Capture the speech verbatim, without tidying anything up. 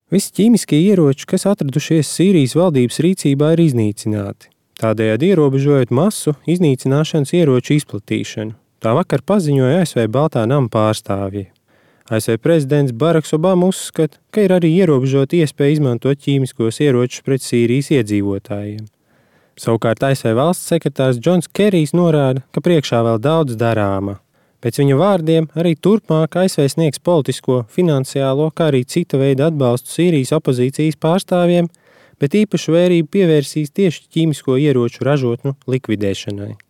Visi ķīmiskie ieroči, kas atradušies Sīrijas valdības rīcībā, ir iznīcināti, tādējādi ierobežojot masu iznīcināšanas ieroču izplatīšanu. Tā vakar paziņoja A S V Baltā nama pārstāvji. A S V prezidents Baraks Obama uzskata, ka ir arī ierobežota iespēja izmantot ķīmiskos ieročus pret Sīrijas iedzīvotājiem. Savukārt A S V valsts sekretārs Džons Kerijs norāda, ka priekšā vēl daudz darāmā. Pēc viņa vārdiem arī turpmāk A S V sniegs politisko, finansiālo, kā arī cita veida atbalstu Sīrijas opozīcijas pārstāvjiem, bet īpašu vērību pievērsīs tieši ķīmisko ieroču ražotņu likvidēšanai.